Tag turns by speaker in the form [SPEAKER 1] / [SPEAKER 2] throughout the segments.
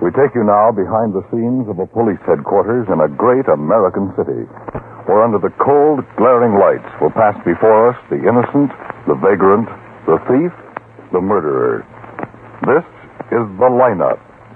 [SPEAKER 1] We take you now behind the scenes of a police headquarters in a great American city, where under the cold, glaring lights will pass before us the innocent, the vagrant, the thief, the murderer. This is The Lineup.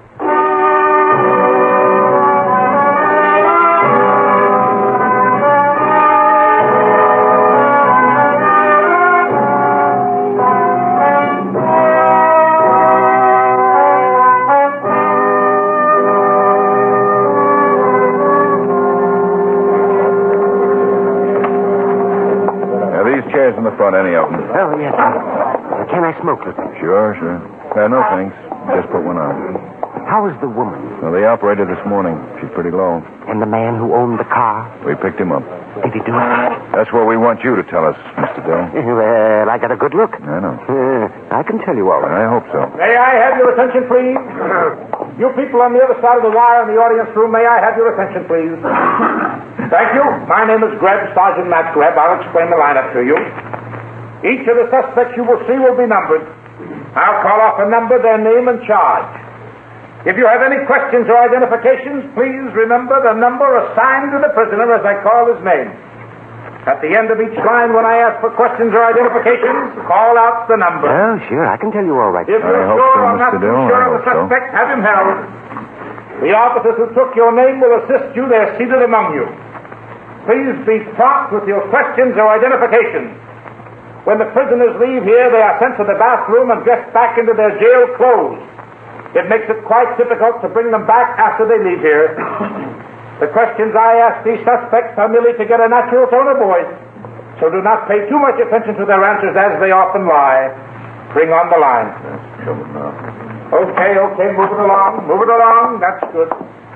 [SPEAKER 2] In the front, any of them.
[SPEAKER 3] Oh, yes. Can I smoke, Lieutenant?
[SPEAKER 2] Sure. No, thanks. Just put one on.
[SPEAKER 3] How is the woman?
[SPEAKER 2] Well, the operator this morning. She's pretty low.
[SPEAKER 3] And the man who owned the car?
[SPEAKER 2] We picked him up.
[SPEAKER 3] Did he do it?
[SPEAKER 2] That's what we want you to tell us, Mr. Dill.
[SPEAKER 3] Well, I got a good look.
[SPEAKER 2] I know.
[SPEAKER 3] I can tell you all right.
[SPEAKER 2] I hope so.
[SPEAKER 4] May I have your attention, please? You people on the other side of the wire in the audience room, may I have your attention, please? Thank you. My name is Greb, Sergeant Matt Greb. I'll explain the lineup to you. Each of the suspects you will see will be numbered. I'll call off a number, their name, and charge. If you have any questions or identifications, please remember the number assigned to the prisoner as I call his name. At the end of each line, when I ask for questions or identifications, call out the number.
[SPEAKER 3] Oh, sure. I can tell you all right.
[SPEAKER 4] If you're sure or not too sure of the suspect, have him held. The officers who took your name will assist you. They're seated among you. Please be prompt with your questions or identifications. When the prisoners leave here, they are sent to the bathroom and dressed back into their jail clothes. It makes it quite difficult to bring them back after they leave here. The questions I ask these suspects are merely to get a natural tone of voice, so do not pay too much attention to their answers as they often lie. Bring on the line. Okay, move it along. That's good.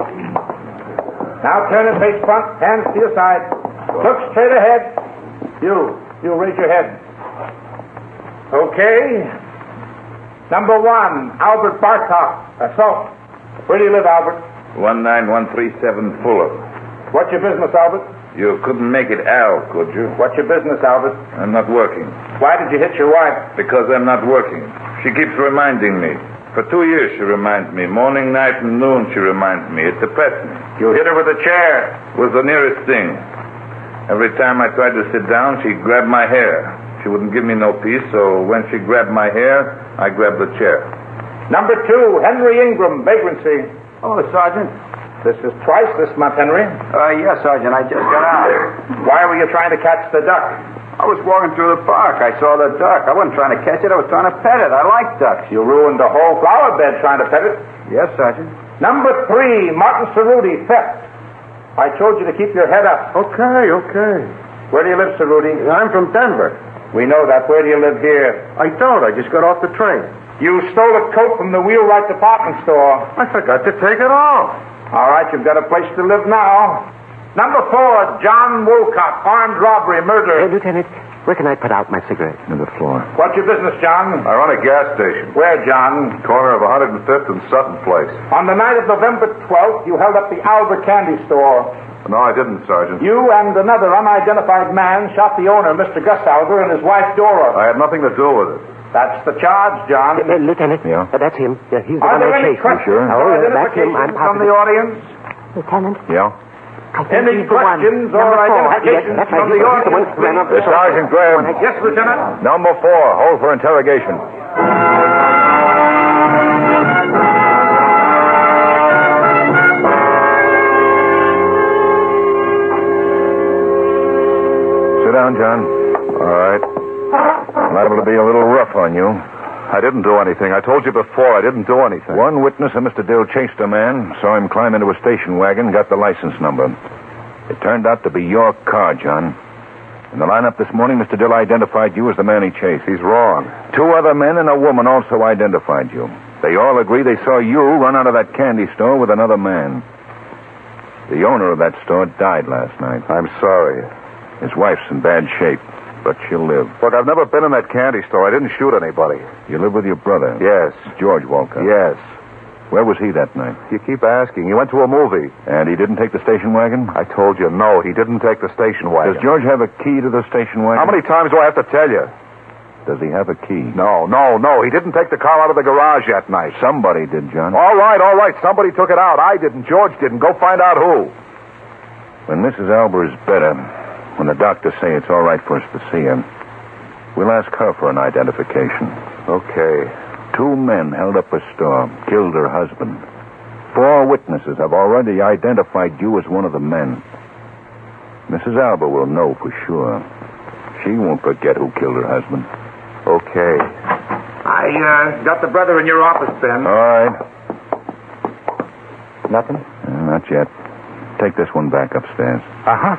[SPEAKER 4] Now turn and face front, hands to your side. Look straight ahead. You raise your head. Okay. Number 1, Albert Bartok, assault. Where do you live, Albert?
[SPEAKER 2] 19137 Fuller.
[SPEAKER 4] What's your business, Albert?
[SPEAKER 2] You couldn't make it Al, could you?
[SPEAKER 4] What's your business, Albert?
[SPEAKER 2] I'm not working.
[SPEAKER 4] Why did you hit your wife?
[SPEAKER 2] Because I'm not working. She keeps reminding me. For 2 years she reminds me. Morning, night, and noon she reminds me. It depressed me.
[SPEAKER 4] You hit her with a chair.
[SPEAKER 2] It was the nearest thing. Every time I tried to sit down, she grabbed my hair. She wouldn't give me no peace, so when she grabbed my hair, I grabbed the chair.
[SPEAKER 4] Number 2, Henry Ingram, vagrancy.
[SPEAKER 5] Oh, Sergeant.
[SPEAKER 4] This is twice this month, Henry.
[SPEAKER 5] Yes, Sergeant. I just got out.
[SPEAKER 4] Why were you trying to catch the duck?
[SPEAKER 5] I was walking through the park. I saw the duck. I wasn't trying to catch it. I was trying to pet it. I like ducks.
[SPEAKER 4] You ruined the whole flower bed trying to pet it.
[SPEAKER 5] Yes, Sergeant.
[SPEAKER 4] Number 3, Martin Cerruti, theft. I told you to keep your head up.
[SPEAKER 5] Okay.
[SPEAKER 4] Where do you live, Cerruti?
[SPEAKER 5] I'm from Denver.
[SPEAKER 4] We know that. Where do you live here?
[SPEAKER 5] I don't. I just got off the train.
[SPEAKER 4] You stole a coat from the Wheelwright department store.
[SPEAKER 5] I forgot to take it off.
[SPEAKER 4] All right, you've got a place to live now. Number 4, John Wolcott, armed robbery, murder.
[SPEAKER 3] Lieutenant, where can I put out my cigarette?
[SPEAKER 2] On the floor.
[SPEAKER 4] What's your business, John?
[SPEAKER 2] I run a gas station.
[SPEAKER 4] Where, John?
[SPEAKER 2] Corner of 105th and Sutton Place.
[SPEAKER 4] On the night of November 12th, you held up the Alba Candy Store.
[SPEAKER 2] No, I didn't, Sergeant.
[SPEAKER 4] You and another unidentified man shot the owner, Mr. Gus Alba, and his wife, Dora.
[SPEAKER 2] I had nothing to do with it.
[SPEAKER 4] That's the charge, John.
[SPEAKER 3] Lieutenant.
[SPEAKER 2] Yeah?
[SPEAKER 3] That's him. Yeah, he's the
[SPEAKER 4] Are
[SPEAKER 3] one
[SPEAKER 4] there
[SPEAKER 3] I
[SPEAKER 4] any
[SPEAKER 3] chased.
[SPEAKER 4] questions
[SPEAKER 2] Sure?
[SPEAKER 4] or
[SPEAKER 3] That's him. I'm
[SPEAKER 4] identifications from
[SPEAKER 3] positive.
[SPEAKER 4] the audience?
[SPEAKER 6] Lieutenant,
[SPEAKER 2] Yeah?
[SPEAKER 6] I think
[SPEAKER 4] Any
[SPEAKER 6] he's the one.
[SPEAKER 4] questions or
[SPEAKER 6] Number 4.
[SPEAKER 4] identifications
[SPEAKER 3] That's right.
[SPEAKER 4] from the
[SPEAKER 3] He's the
[SPEAKER 4] audience?
[SPEAKER 3] one who ran up
[SPEAKER 4] please?
[SPEAKER 2] Sergeant Graham.
[SPEAKER 4] Yes, Lieutenant.
[SPEAKER 2] Number 4, hold for interrogation. Sit down, John. All right. Liable to be a little rough on you. I didn't do anything. I told you before I didn't do anything. One witness of Mr. Dill chased a man, saw him climb into a station wagon, got the license number. It turned out to be your car, John. In the lineup this morning, Mr. Dill identified you as the man he chased. He's wrong. 2 other men and a woman also identified you. They all agree they saw you run out of that candy store with another man. The owner of that store died last night. I'm sorry. His wife's in bad shape, but she'll live. Look, I've never been in that candy store. I didn't shoot anybody. You live with your brother? Yes. George Walcott? Yes. Where was he that night? You keep asking. He went to a movie. And he didn't take the station wagon? I told you, no, he didn't take the station wagon. Does George have a key to the station wagon? How many times do I have to tell you? Does he have a key?
[SPEAKER 1] No. He didn't take the car out of the garage that night.
[SPEAKER 2] Somebody did, John.
[SPEAKER 1] All right. Somebody took it out. I didn't. George didn't. Go find out who.
[SPEAKER 2] When Mrs. Alber is better, when the doctors say it's all right for us to see her, we'll ask her for an identification.
[SPEAKER 1] Okay.
[SPEAKER 2] 2 men held up a store, killed her husband. 4 witnesses have already identified you as one of the men. Mrs. Alber will know for sure. She won't forget who killed her husband.
[SPEAKER 1] Okay.
[SPEAKER 5] I got the brother in your office, Ben.
[SPEAKER 2] All right.
[SPEAKER 3] Nothing?
[SPEAKER 2] Not yet. Take this one back upstairs.
[SPEAKER 3] Uh-huh.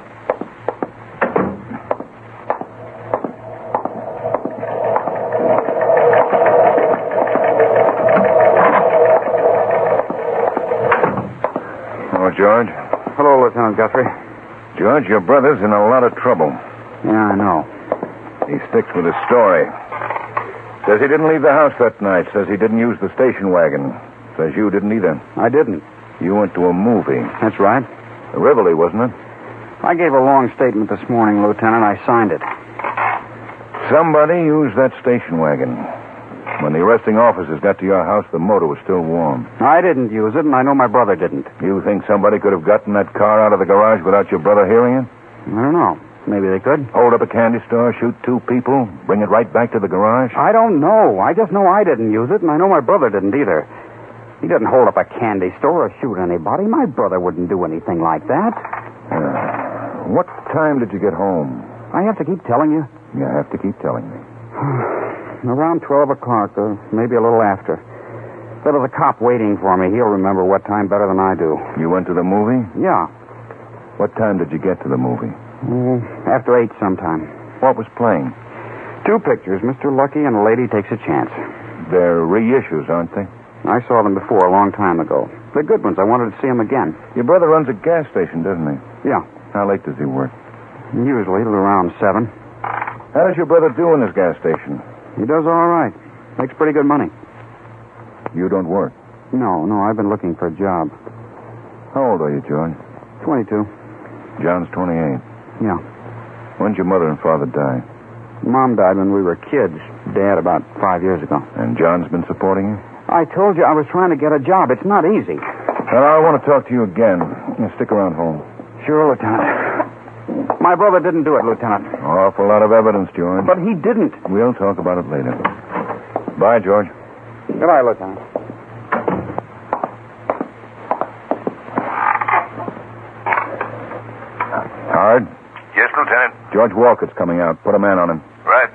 [SPEAKER 2] Oh, George.
[SPEAKER 5] Hello, Lieutenant Guthrie.
[SPEAKER 2] George, your brother's in a lot of trouble.
[SPEAKER 5] Yeah, I know.
[SPEAKER 2] He sticks with his story. Says he didn't leave the house that night. Says he didn't use the station wagon. Says you didn't either.
[SPEAKER 5] I didn't.
[SPEAKER 2] You went to a movie.
[SPEAKER 5] That's right.
[SPEAKER 2] The Rivoli, wasn't it?
[SPEAKER 5] I gave a long statement this morning, Lieutenant. I signed it.
[SPEAKER 2] Somebody used that station wagon. When the arresting officers got to your house, the motor was still warm.
[SPEAKER 5] I didn't use it, and I know my brother didn't.
[SPEAKER 2] You think somebody could have gotten that car out of the garage without your brother hearing it?
[SPEAKER 5] I don't know. Maybe they could.
[SPEAKER 2] Hold up a candy store, shoot 2 people, bring it right back to the garage?
[SPEAKER 5] I don't know. I just know I didn't use it, and I know my brother didn't either. He didn't hold up a candy store or shoot anybody. My brother wouldn't do anything like that.
[SPEAKER 2] What time did you get home?
[SPEAKER 5] I have to keep telling you.
[SPEAKER 2] You have to keep telling me.
[SPEAKER 5] Around 12 o'clock, or maybe a little after. There was a cop waiting for me. He'll remember what time better than I do.
[SPEAKER 2] You went to the movie?
[SPEAKER 5] Yeah.
[SPEAKER 2] What time did you get to the movie?
[SPEAKER 5] After 8 sometime.
[SPEAKER 2] What was playing?
[SPEAKER 5] 2 pictures, Mr. Lucky and A Lady Takes a Chance.
[SPEAKER 2] They're reissues, aren't they?
[SPEAKER 5] I saw them before, a long time ago. They're good ones. I wanted to see them again.
[SPEAKER 2] Your brother runs a gas station, doesn't he?
[SPEAKER 5] Yeah.
[SPEAKER 2] How late does he work?
[SPEAKER 5] Usually till around 7.
[SPEAKER 2] How does your brother do in his gas station?
[SPEAKER 5] He does all right. Makes pretty good money.
[SPEAKER 2] You don't work?
[SPEAKER 5] No, I've been looking for a job.
[SPEAKER 2] How old are you, George?
[SPEAKER 5] 22.
[SPEAKER 2] John's 28.
[SPEAKER 5] Yeah.
[SPEAKER 2] When'd your mother and father die?
[SPEAKER 5] Mom died when we were kids. Dad about 5 years ago.
[SPEAKER 2] And John's been supporting you?
[SPEAKER 5] I told you I was trying to get a job. It's not easy.
[SPEAKER 2] Well, I want to talk to you again. Stick around home.
[SPEAKER 5] Sure, Lieutenant. My brother didn't do it, Lieutenant.
[SPEAKER 2] Awful lot of evidence, George.
[SPEAKER 5] But he didn't.
[SPEAKER 2] We'll talk about it later. Bye, George.
[SPEAKER 5] Good night, Lieutenant.
[SPEAKER 2] Howard?
[SPEAKER 6] Yes, Lieutenant.
[SPEAKER 2] George Walcott's coming out. Put a man on him.
[SPEAKER 6] Right.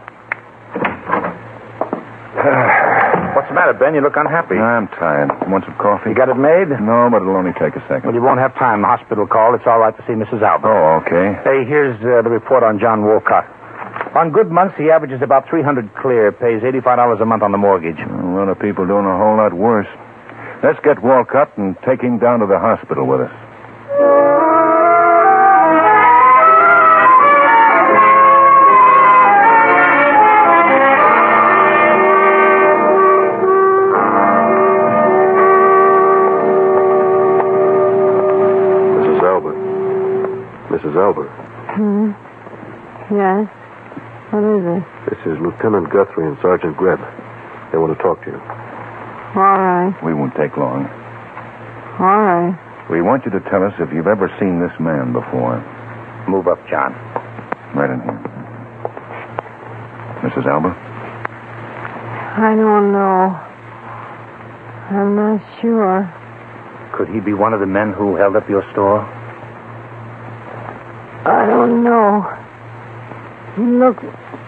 [SPEAKER 4] What's the matter, Ben? You look unhappy.
[SPEAKER 2] I'm tired. Want some coffee?
[SPEAKER 4] You got it made?
[SPEAKER 2] No, but it'll only take a second.
[SPEAKER 4] Well, you won't have time. The hospital called. It's all right to see Mrs. Albert.
[SPEAKER 2] Oh, okay.
[SPEAKER 4] Hey, here's the report on John Wolcott. On good months, he averages about $300 clear, pays $85 a month on the mortgage.
[SPEAKER 2] A lot of people doing a whole lot worse. Let's get Walcott and take him down to the hospital with us.
[SPEAKER 1] Mrs. Albert.
[SPEAKER 7] Yes? What is it?
[SPEAKER 1] This is Lieutenant Guthrie and Sergeant Greb. They want to talk to you.
[SPEAKER 7] All right.
[SPEAKER 2] We won't take long.
[SPEAKER 7] All right.
[SPEAKER 2] We want you to tell us if you've ever seen this man before.
[SPEAKER 4] Move up, John.
[SPEAKER 2] Right in here. Mrs. Albert?
[SPEAKER 7] I don't know. I'm not sure.
[SPEAKER 4] Could he be one of the men who held up your store?
[SPEAKER 7] I don't know. He looks...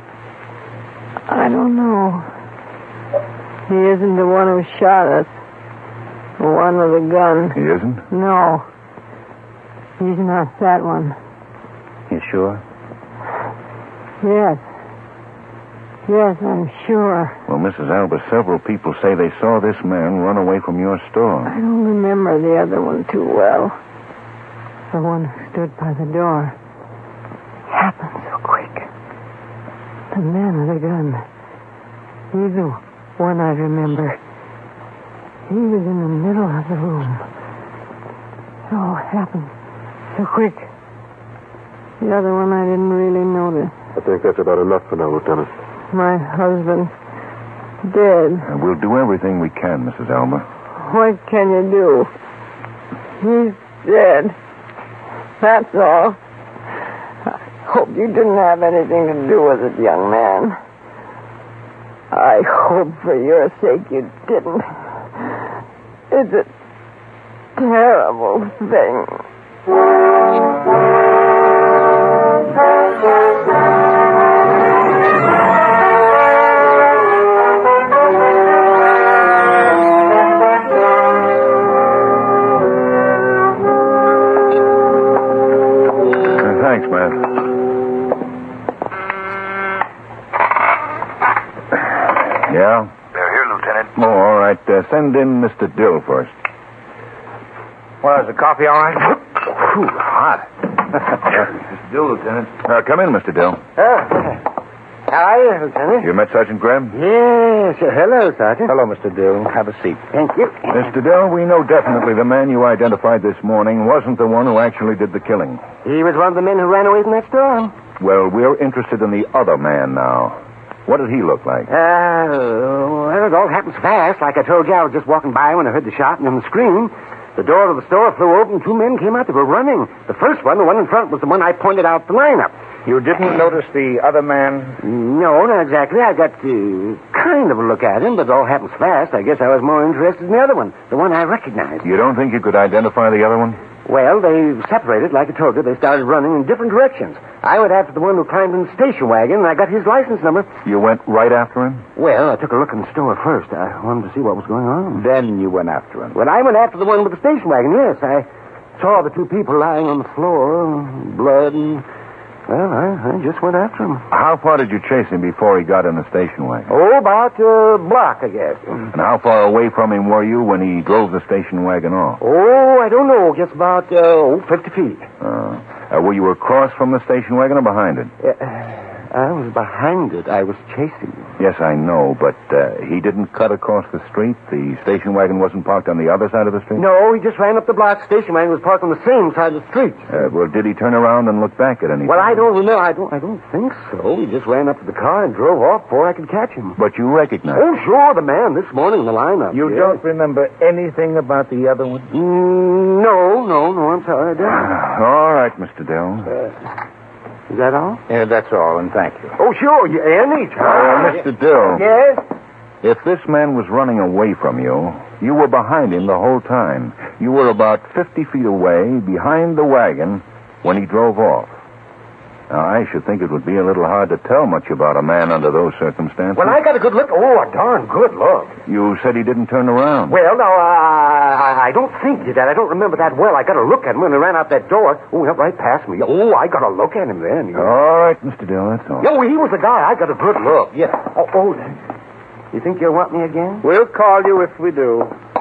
[SPEAKER 7] I don't know. He isn't the one who shot us. The one with the gun.
[SPEAKER 2] He isn't?
[SPEAKER 7] No. He's not that one.
[SPEAKER 4] You sure?
[SPEAKER 7] Yes. Yes, I'm sure.
[SPEAKER 2] Well, Mrs. Albert, several people say they saw this man run away from your store.
[SPEAKER 7] I don't remember the other one too well. The one who stood by the door. Happened so quick. The man with the gun. He's the one I remember. He was in the middle of the room. It all happened so quick. The other one I didn't really notice.
[SPEAKER 1] I think that's about enough for now, Lieutenant.
[SPEAKER 7] My husband dead.
[SPEAKER 2] And we'll do everything we can, Mrs. Elmer.
[SPEAKER 7] What can you do? He's dead. That's all. I hope you didn't have anything to do with it, young man. I hope for your sake you didn't. It's a terrible thing.
[SPEAKER 2] Thanks, man. Yeah?
[SPEAKER 6] They're here, Lieutenant.
[SPEAKER 2] Oh, all right. Send in Mr. Dill first.
[SPEAKER 6] Well, is the coffee all right? Whew, hot. Mr. Dill, Lieutenant.
[SPEAKER 2] Come in, Mr. Dill.
[SPEAKER 3] How are you, Lieutenant?
[SPEAKER 2] You met Sergeant Graham?
[SPEAKER 3] Yes. Hello, Sergeant.
[SPEAKER 2] Hello, Mr. Dill. Have a seat.
[SPEAKER 3] Thank you.
[SPEAKER 2] Mr. Dill, we know definitely the man you identified this morning wasn't the one who actually did the killing.
[SPEAKER 3] He was one of the men who ran away from that store.
[SPEAKER 2] Well, we're interested in the other man now. What did he look like?
[SPEAKER 3] Well, it all happens fast. Like I told you, I was just walking by when I heard the shot and then the scream. The door of the store flew open. Two men came out. They were running. The first one, the one in front, was the one I pointed out the lineup.
[SPEAKER 6] You didn't notice the other man?
[SPEAKER 3] No, not exactly. I got kind of a look at him, but it all happens fast. I guess I was more interested in the other one, the one I recognized.
[SPEAKER 2] You don't think you could identify the other one?
[SPEAKER 3] Well, they separated, like I told you. They started running in different directions. I went after the one who climbed in the station wagon, and I got his license number.
[SPEAKER 2] You went right after him?
[SPEAKER 3] Well, I took a look in the store first. I wanted to see what was going on.
[SPEAKER 2] Then you went after him?
[SPEAKER 3] Well, I went after the one with the station wagon, yes. I saw the two people lying on the floor, blood, and... Well, I just went after him.
[SPEAKER 2] How far did you chase him before he got in the station wagon?
[SPEAKER 3] Oh, about a block, I guess.
[SPEAKER 2] And how far away from him were you when he drove the station wagon off?
[SPEAKER 3] Oh, I don't know. Just about 50 feet.
[SPEAKER 2] Were you across from the station wagon or behind it?
[SPEAKER 3] I was behind it. I was chasing.
[SPEAKER 2] Yes, I know, but he didn't cut across the street? The station wagon wasn't parked on the other side of the street?
[SPEAKER 3] No, he just ran up the block. Station wagon was parked on the same side of the street.
[SPEAKER 2] Well, did he turn around and look back at anything?
[SPEAKER 3] Well, I don't remember. I don't think so. He just ran up to the car and drove off before I could catch him.
[SPEAKER 2] But you recognized
[SPEAKER 3] Oh, sure, the man this morning in the lineup.
[SPEAKER 6] You don't remember anything about the other one?
[SPEAKER 3] No, I'm sorry, I don't.
[SPEAKER 2] All right, Mr. Dill.
[SPEAKER 3] Is that all?
[SPEAKER 6] Yeah, that's all, and thank you.
[SPEAKER 3] Oh, sure, anytime.
[SPEAKER 2] Mr. Dill.
[SPEAKER 3] Yes?
[SPEAKER 2] If this man was running away from you, you were behind him the whole time. You were about 50 feet away, behind the wagon, when he drove off. Now, I should think it would be a little hard to tell much about a man under those circumstances.
[SPEAKER 3] Well, I got a good look. Oh, a darn good look.
[SPEAKER 2] You said he didn't turn around.
[SPEAKER 3] Well, no, I don't think he did. I don't remember that well. I got a look at him when he ran out that door. Oh, he went right past me. Oh, I got a look at him then.
[SPEAKER 2] All right, Mr. Dill, that's all.
[SPEAKER 3] No, he was the guy. I got a good look. Yeah. Oh, you think you'll want me again?
[SPEAKER 6] We'll call you if we do.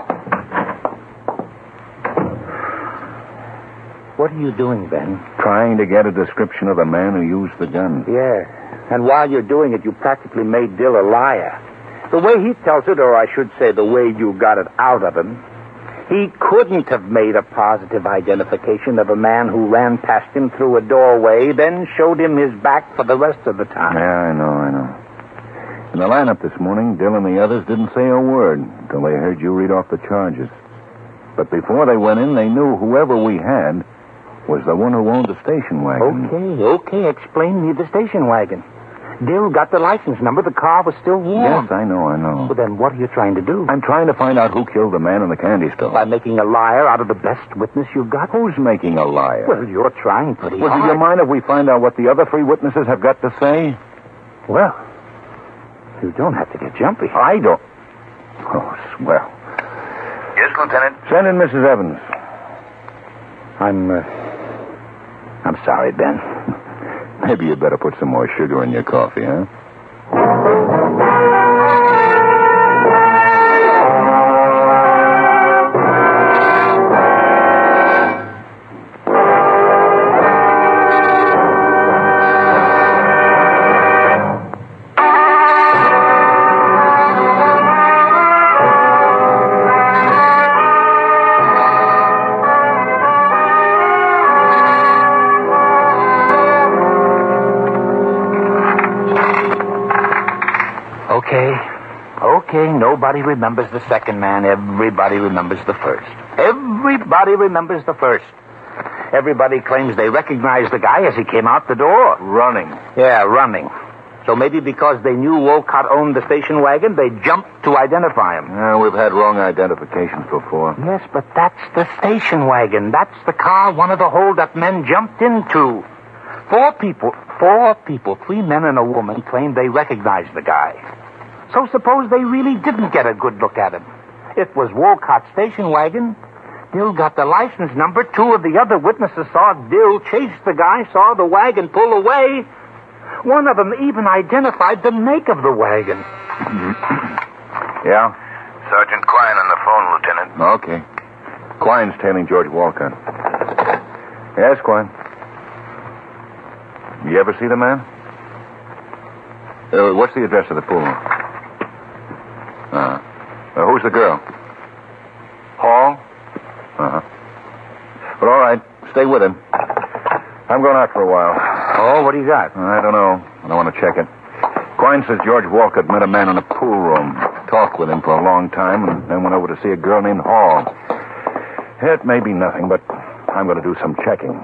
[SPEAKER 6] What are you doing, Ben?
[SPEAKER 2] Trying to get a description of the man who used the gun.
[SPEAKER 6] Yeah. And while you're doing it, you practically made Dill a liar. The way he tells it, or I should say the way you got it out of him, he couldn't have made a positive identification of a man who ran past him through a doorway, then showed him his back for the rest of the time.
[SPEAKER 2] Yeah, I know. In the lineup this morning, Dill and the others didn't say a word until they heard you read off the charges. But before they went in, they knew whoever we had was the one who owned the station wagon.
[SPEAKER 6] Okay. Explain me the station wagon. Dill got the license number. The car was still warm.
[SPEAKER 2] Yes, I know.
[SPEAKER 6] Well, then what are you trying to do?
[SPEAKER 2] I'm trying to find out who killed the man in the candy store.
[SPEAKER 6] By making a liar out of the best witness you've got?
[SPEAKER 2] Who's making a liar?
[SPEAKER 6] Well, you're trying pretty
[SPEAKER 2] Well,
[SPEAKER 6] hard.
[SPEAKER 2] do you mind if we find out what the other three witnesses have got to say?
[SPEAKER 6] Well, you don't have to get jumpy.
[SPEAKER 2] I don't. Oh, swell.
[SPEAKER 6] Yes, Lieutenant?
[SPEAKER 2] Send in Mrs. Evans.
[SPEAKER 6] I'm sorry, Ben.
[SPEAKER 2] Maybe you better put some more sugar in your coffee, huh?
[SPEAKER 6] Okay, nobody remembers the second man. Everybody remembers the first. Everybody remembers the first. Everybody claims they recognize the guy as he came out the door.
[SPEAKER 2] Running.
[SPEAKER 6] Yeah, running. So maybe because they knew Wolcott owned the station wagon, they jumped to identify him.
[SPEAKER 2] We've had wrong identifications before.
[SPEAKER 6] Yes, but that's the station wagon. That's the car one of the hold-up men jumped into. Four people, 3 men and a woman, claimed they recognized the guy. So suppose they really didn't get a good look at him. It was Wolcott's station wagon. Dill got the license number. 2 of the other witnesses saw Dill chase the guy, saw the wagon pull away. One of them even identified the make of the wagon.
[SPEAKER 2] Yeah?
[SPEAKER 8] Sergeant Quine on the phone, Lieutenant.
[SPEAKER 2] Okay. Quine's tailing George Wolcott. Yes, Quine. You ever see the man? What's the address of the pool? Who's the girl? Hall? But all right, stay with him. I'm going out for a while.
[SPEAKER 6] Oh, what do you got?
[SPEAKER 2] I don't know. I don't want to check it. Quine says George Wolcott met a man in a pool room, talked with him for a long time, and then went over to see a girl named Hall. It may be nothing, but I'm going to do some checking.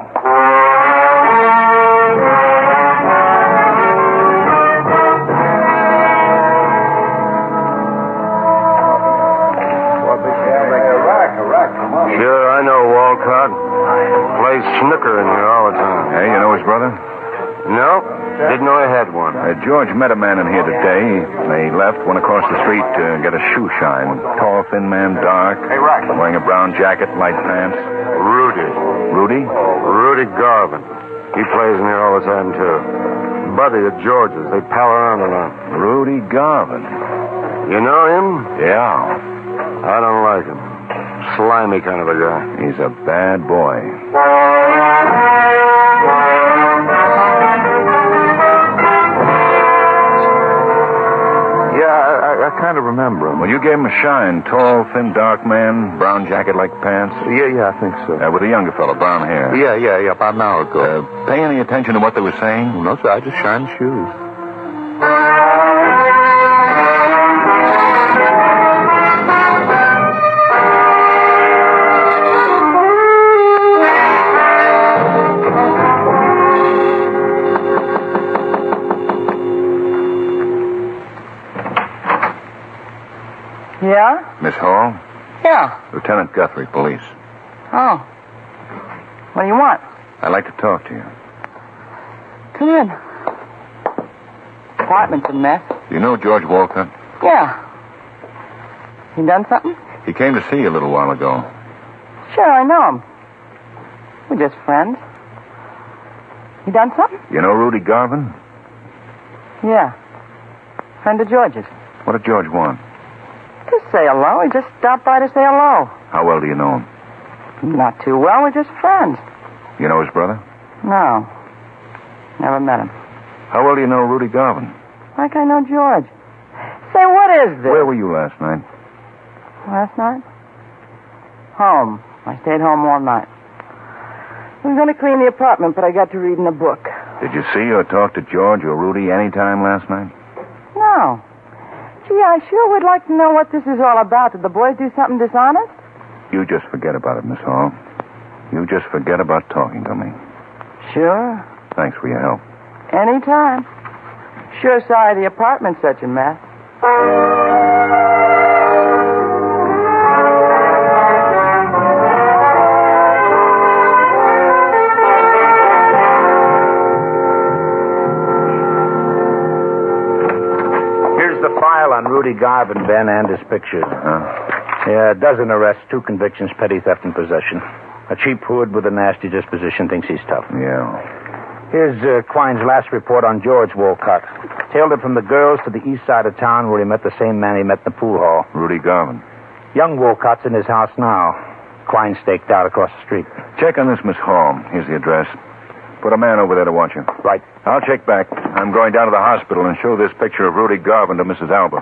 [SPEAKER 9] Sure, I know Wolcott. Plays snooker in here all the time.
[SPEAKER 2] Hey, you know his brother?
[SPEAKER 9] No, didn't know I had one.
[SPEAKER 2] George met a man in here today. They left, went across the street to get a shoe shine. Tall, thin man, dark.
[SPEAKER 9] Hey, Rack.
[SPEAKER 2] Wearing a brown jacket, light pants.
[SPEAKER 9] Rudy.
[SPEAKER 2] Rudy?
[SPEAKER 9] Rudy Garvin. He plays in here all the time, too. Buddy at George's. They pal around a lot.
[SPEAKER 2] Rudy Garvin.
[SPEAKER 9] You know him?
[SPEAKER 2] Yeah.
[SPEAKER 9] I don't like him. Slimy kind of a guy.
[SPEAKER 2] He's a bad boy.
[SPEAKER 9] Yeah, I kind of remember him.
[SPEAKER 2] Well, you gave him a shine. Tall, thin, dark man, brown jacket like pants.
[SPEAKER 9] Yeah, I think so.
[SPEAKER 2] With a younger fellow, brown hair.
[SPEAKER 9] Yeah, about an hour ago.
[SPEAKER 2] Pay any attention to what they were saying?
[SPEAKER 9] No, sir, I just shined shoes.
[SPEAKER 7] Yeah?
[SPEAKER 2] Miss Hall?
[SPEAKER 7] Yeah.
[SPEAKER 2] Lieutenant Guthrie, police.
[SPEAKER 7] Oh. What do you want?
[SPEAKER 2] I'd like to talk to you.
[SPEAKER 7] Come in. Apartment's a mess.
[SPEAKER 2] Do you know George Wolcott?
[SPEAKER 7] Yeah. You done something?
[SPEAKER 2] He came to see you a little while ago.
[SPEAKER 7] Sure, I know him. We're just friends. You done something?
[SPEAKER 2] You know Rudy Garvin?
[SPEAKER 7] Yeah. Friend of George's.
[SPEAKER 2] What did George want?
[SPEAKER 7] Just say hello. He just stopped by to say hello.
[SPEAKER 2] How well do you know him?
[SPEAKER 7] Not too well. We're just friends.
[SPEAKER 2] You know his brother?
[SPEAKER 7] No. Never met him.
[SPEAKER 2] How well do you know Rudy Garvin?
[SPEAKER 7] Like I know George. Say, what is this?
[SPEAKER 2] Where were you last night?
[SPEAKER 7] Last night? Home. I stayed home all night. I was going to clean the apartment, but I got to reading a book.
[SPEAKER 2] Did you see or talk to George or Rudy any time last night?
[SPEAKER 7] No. Gee, I sure would like to know what this is all about. Did the boys do something dishonest?
[SPEAKER 2] You just forget about it, Miss Hall. You just forget about talking to me.
[SPEAKER 7] Sure.
[SPEAKER 2] Thanks for your help.
[SPEAKER 7] Anytime. Sure sorry the apartment's such a mess.
[SPEAKER 6] On Rudy Garvin, Ben, and his pictures. Yeah, a dozen arrests, 2 convictions, petty theft and possession. A cheap hood with a nasty disposition thinks he's tough.
[SPEAKER 2] Yeah.
[SPEAKER 6] Here's Quine's last report on George Wolcott. Tailed him from the girls to the east side of town where he met the same man he met in the pool hall.
[SPEAKER 2] Rudy Garvin.
[SPEAKER 6] Young Wolcott's in his house now. Quine staked out across the street.
[SPEAKER 2] Check on this, Miss Hall. Here's the address. Put a man over there to watch you.
[SPEAKER 6] Right.
[SPEAKER 2] I'll check back. I'm going down to the hospital and show this picture of Rudy Garvin to Mrs. Alba.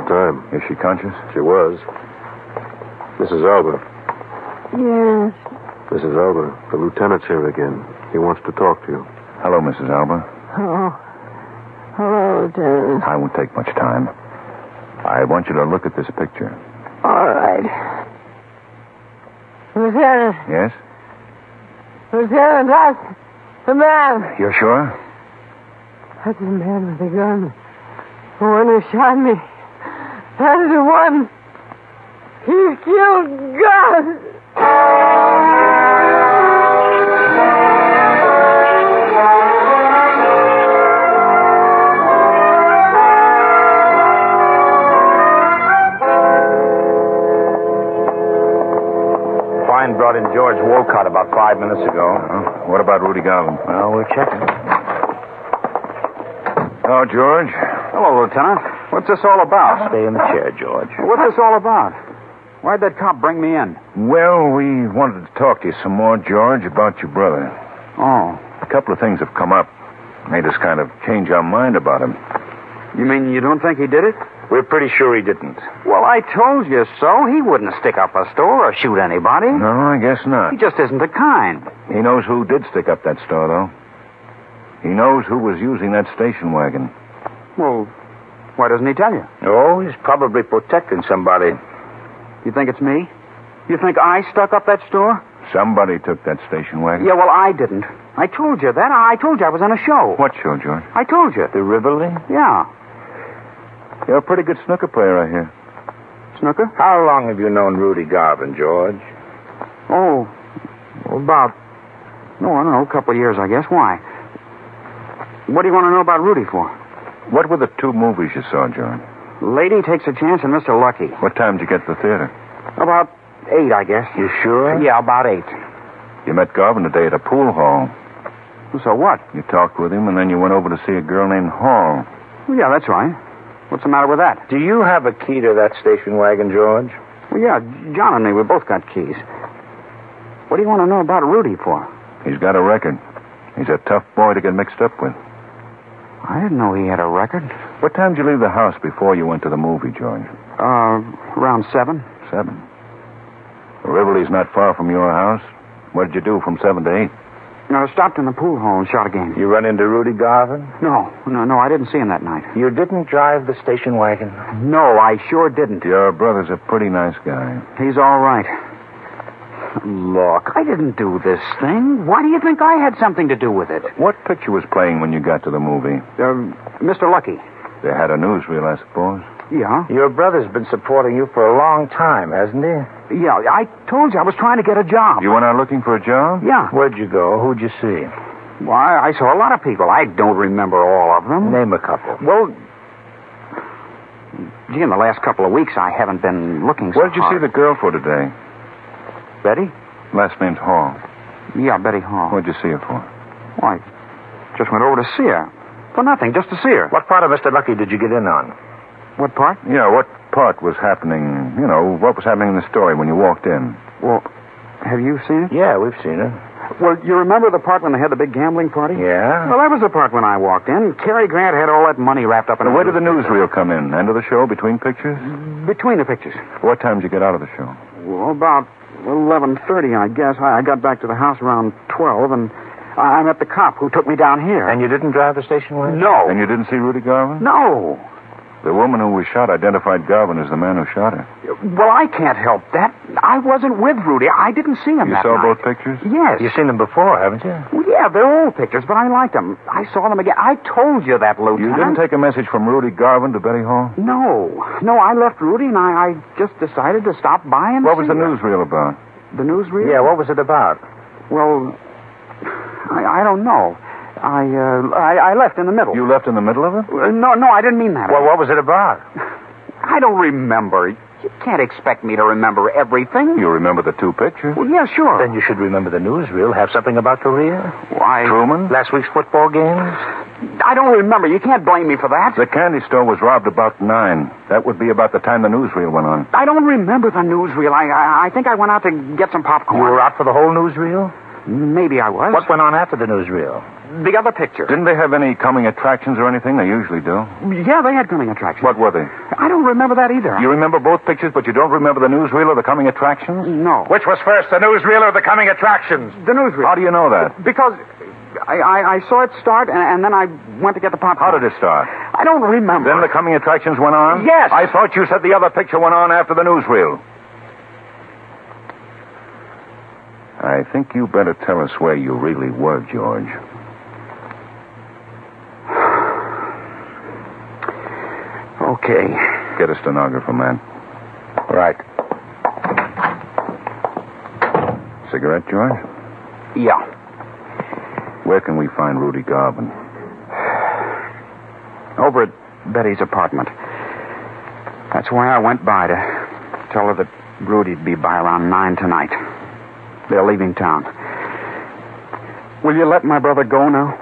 [SPEAKER 9] enough time.
[SPEAKER 2] Is she conscious?
[SPEAKER 9] She was. Mrs. Alba.
[SPEAKER 7] Yes.
[SPEAKER 9] Mrs. Alba, the lieutenant's here again. He wants to talk to you.
[SPEAKER 2] Hello, Mrs. Alba.
[SPEAKER 7] Oh. Hello, Lieutenant.
[SPEAKER 2] I won't take much time. I want you to look at this picture.
[SPEAKER 7] All right. Lieutenant.
[SPEAKER 2] Yes?
[SPEAKER 7] Lieutenant, that's the man.
[SPEAKER 2] You're sure?
[SPEAKER 7] That's the man with the gun. The one who shot me. That's the one. He killed God.
[SPEAKER 6] Brought in George Wolcott about 5 minutes ago.
[SPEAKER 2] What about Rudy Garland?
[SPEAKER 6] Well, we're checking.
[SPEAKER 2] Oh, George.
[SPEAKER 5] Hello, Lieutenant. What's this all about?
[SPEAKER 6] Stay in the chair, George.
[SPEAKER 5] What's this all about? Why'd that cop bring me in?
[SPEAKER 2] Well, we wanted to talk to you some more, George, about your brother.
[SPEAKER 5] Oh.
[SPEAKER 2] A couple of things have come up. Made us kind of change our mind about him.
[SPEAKER 5] You mean you don't think he did it?
[SPEAKER 6] We're pretty sure he didn't.
[SPEAKER 5] Well, I told you so. He wouldn't stick up a store or shoot anybody.
[SPEAKER 2] No, I guess not.
[SPEAKER 5] He just isn't the kind.
[SPEAKER 2] He knows who did stick up that store, though. He knows who was using that station wagon.
[SPEAKER 5] Well, why doesn't he tell you?
[SPEAKER 6] Oh, he's probably protecting somebody.
[SPEAKER 5] You think it's me? You think I stuck up that store?
[SPEAKER 2] Somebody took that station wagon.
[SPEAKER 5] Yeah, well, I didn't. I told you that. I told you I was on a show.
[SPEAKER 2] What show, George?
[SPEAKER 5] I told you.
[SPEAKER 6] The Rivoli?
[SPEAKER 5] Yeah.
[SPEAKER 2] You're a pretty good snooker player, I hear.
[SPEAKER 5] Snooker?
[SPEAKER 6] How long have you known Rudy Garvin, George?
[SPEAKER 5] Oh, about, I don't know, a couple of years, I guess. Why? What do you want to know about Rudy for?
[SPEAKER 2] What were the two movies you saw, George?
[SPEAKER 5] Lady Takes a Chance and Mr. Lucky.
[SPEAKER 2] What time did you get to the theater?
[SPEAKER 5] About 8, I guess.
[SPEAKER 6] You sure?
[SPEAKER 5] Yeah, about 8.
[SPEAKER 2] You met Garvin today at a pool hall.
[SPEAKER 5] So what?
[SPEAKER 2] You talked with him, and then you went over to see a girl named Hall.
[SPEAKER 5] Well, yeah, that's right. What's the matter with that?
[SPEAKER 6] Do you have a key to that station wagon, George?
[SPEAKER 5] Well, yeah, John and me, we both got keys. What do you want to know about Rudy for?
[SPEAKER 2] He's got a record. He's a tough boy to get mixed up with.
[SPEAKER 5] I didn't know he had a record.
[SPEAKER 2] What time did you leave the house before you went to the movie, George?
[SPEAKER 5] Around 7.
[SPEAKER 2] 7. Rivoli's not far from your house. What did you do from 7 to 8?
[SPEAKER 5] I stopped in the pool hall and shot a game.
[SPEAKER 6] You run into Rudy Garvin?
[SPEAKER 5] No, I didn't see him that night.
[SPEAKER 6] You didn't drive the station wagon?
[SPEAKER 5] No, I sure didn't.
[SPEAKER 2] Your brother's a pretty nice guy.
[SPEAKER 5] He's all right. Look, I didn't do this thing. Why do you think I had something to do with it?
[SPEAKER 2] What picture was playing when you got to the movie?
[SPEAKER 5] Mr. Lucky.
[SPEAKER 2] They had a newsreel, I suppose.
[SPEAKER 5] Yeah?
[SPEAKER 6] Your brother's been supporting you for a long time, hasn't he?
[SPEAKER 5] Yeah, I told you I was trying to get a job.
[SPEAKER 2] You went out looking for a job?
[SPEAKER 5] Yeah.
[SPEAKER 6] Where'd you go? Who'd you see?
[SPEAKER 5] Why, I saw a lot of people. I don't remember all of them.
[SPEAKER 6] Name a couple.
[SPEAKER 5] Well, gee, in the last couple of weeks, I haven't been looking so
[SPEAKER 2] What did you
[SPEAKER 5] hard.
[SPEAKER 2] see the girl for today?
[SPEAKER 5] Betty?
[SPEAKER 2] Last name's Hall.
[SPEAKER 5] Yeah, Betty Hall.
[SPEAKER 2] What'd you see her for?
[SPEAKER 5] Why, just went over to see her. For nothing, just to see her.
[SPEAKER 6] What part of Mr. Lucky did you get in on?
[SPEAKER 5] What part?
[SPEAKER 2] Yeah, what part was happening, what was happening in the story when you walked in?
[SPEAKER 5] Well, have you seen it?
[SPEAKER 6] Yeah, we've seen it.
[SPEAKER 5] Well, you remember the part when they had the big gambling party?
[SPEAKER 6] Yeah?
[SPEAKER 5] Well, that was the part when I walked in. Cary Grant had all that money wrapped up in
[SPEAKER 2] Where did the newsreel come in? End of the show, between pictures?
[SPEAKER 5] Between the pictures.
[SPEAKER 2] What time did you get out of the show?
[SPEAKER 5] Well, about 11:30, I guess. I got back to the house around 12, and I met the cop who took me down here.
[SPEAKER 6] And you didn't drive the station wagon?
[SPEAKER 5] No.
[SPEAKER 2] And you didn't see Rudy Garvin?
[SPEAKER 5] No.
[SPEAKER 2] The woman who was shot identified Garvin as the man who shot her.
[SPEAKER 5] Well, I can't help that. I wasn't with Rudy. I didn't see him
[SPEAKER 2] You
[SPEAKER 5] that
[SPEAKER 2] saw
[SPEAKER 5] night.
[SPEAKER 2] both pictures?
[SPEAKER 5] Yes.
[SPEAKER 6] You've seen them before, haven't you?
[SPEAKER 5] Well, yeah, they're old pictures, but I liked them. I saw them again. I told you that, Lieutenant.
[SPEAKER 2] You didn't take a message from Rudy Garvin to Betty Hall?
[SPEAKER 5] No, I left Rudy, and I just decided to stop by and
[SPEAKER 2] What was
[SPEAKER 5] see
[SPEAKER 2] the
[SPEAKER 5] her.
[SPEAKER 2] newsreel about?
[SPEAKER 5] The newsreel?
[SPEAKER 6] Yeah, what was it about?
[SPEAKER 5] Well, I don't know. I left in the middle.
[SPEAKER 2] You left in the middle of it?
[SPEAKER 5] No, I didn't mean that.
[SPEAKER 6] Well, what was it about?
[SPEAKER 5] I don't remember. You can't expect me to remember everything.
[SPEAKER 2] You remember the two pictures?
[SPEAKER 5] Well, yeah, sure.
[SPEAKER 6] Then you should remember the newsreel. Have something about Korea?
[SPEAKER 5] Why?
[SPEAKER 2] Truman?
[SPEAKER 6] Last week's football games?
[SPEAKER 5] I don't remember. You can't blame me for that.
[SPEAKER 2] The candy store was robbed about 9. That would be about the time the newsreel went on.
[SPEAKER 5] I don't remember the newsreel. I think I went out to get some popcorn.
[SPEAKER 6] You were out for the whole newsreel?
[SPEAKER 5] Maybe I was.
[SPEAKER 6] What went on after the newsreel?
[SPEAKER 5] The other picture.
[SPEAKER 2] Didn't they have any coming attractions or anything? They usually do.
[SPEAKER 5] Yeah, they had coming attractions.
[SPEAKER 2] What were they?
[SPEAKER 5] I don't remember that either.
[SPEAKER 2] You remember both pictures, but you don't remember the newsreel or the coming attractions?
[SPEAKER 5] No.
[SPEAKER 4] Which was first, the newsreel or the coming attractions?
[SPEAKER 5] The newsreel.
[SPEAKER 2] How do you know that?
[SPEAKER 5] Because I saw it start, and then I went to get the popcorn.
[SPEAKER 2] How did it start?
[SPEAKER 5] I don't remember.
[SPEAKER 2] Then the coming attractions went on?
[SPEAKER 5] Yes.
[SPEAKER 2] I thought you said the other picture went on after the newsreel. I think you better tell us where you really were, George.
[SPEAKER 5] Okay.
[SPEAKER 2] Get a stenographer, man.
[SPEAKER 6] Right.
[SPEAKER 2] Cigarette, George?
[SPEAKER 5] Yeah.
[SPEAKER 2] Where can we find Rudy Garvin?
[SPEAKER 5] Over at Betty's apartment. That's why I went by to tell her that Rudy'd be by around 9 tonight. They're leaving town. Will you let my brother go now?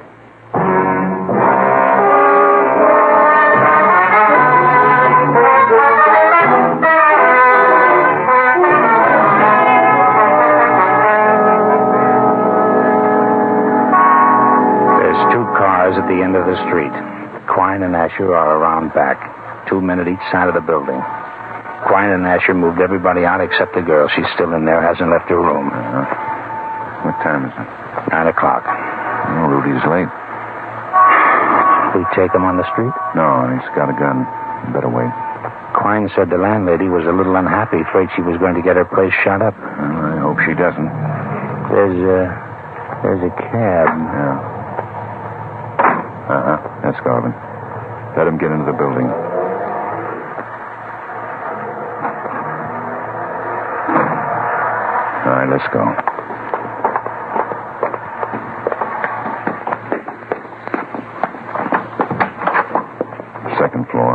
[SPEAKER 6] At the end of the street. Quine and Asher are around back. 2 men at each side of the building. Quine and Asher moved everybody out except the girl. She's still in there, hasn't left her room.
[SPEAKER 2] What time is it?
[SPEAKER 6] 9 o'clock.
[SPEAKER 2] Oh, Rudy's late.
[SPEAKER 6] We take him on the street?
[SPEAKER 2] No, he's got a gun. Better wait.
[SPEAKER 6] Quine said the landlady was a little unhappy, afraid she was going to get her place shut up.
[SPEAKER 2] Well, I hope she doesn't.
[SPEAKER 6] There's a cab.
[SPEAKER 2] Yeah. That's Garvin. Let him get into the building. All right, let's go. Second floor.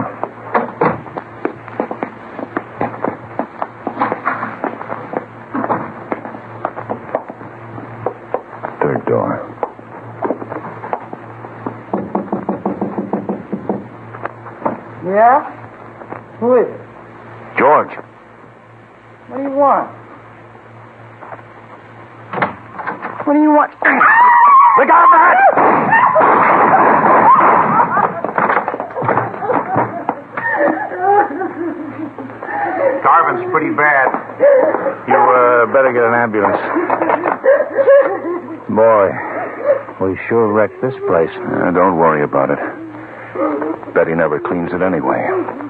[SPEAKER 2] Third door.
[SPEAKER 10] Yeah? Who is it?
[SPEAKER 2] George.
[SPEAKER 10] What do you want? What do you want?
[SPEAKER 2] Look out, Matt!
[SPEAKER 4] Garvin's pretty bad.
[SPEAKER 6] You better get an ambulance. Boy, we sure wrecked this place.
[SPEAKER 2] Don't worry about it. Betty never cleans it anyway.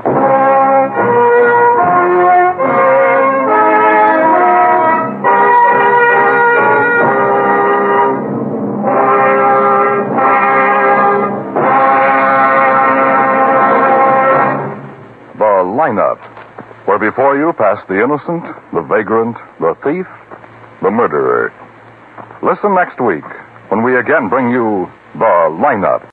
[SPEAKER 1] The Lineup, where before you pass the innocent, the vagrant, the thief, the murderer. Listen next week when we again bring you The Lineup.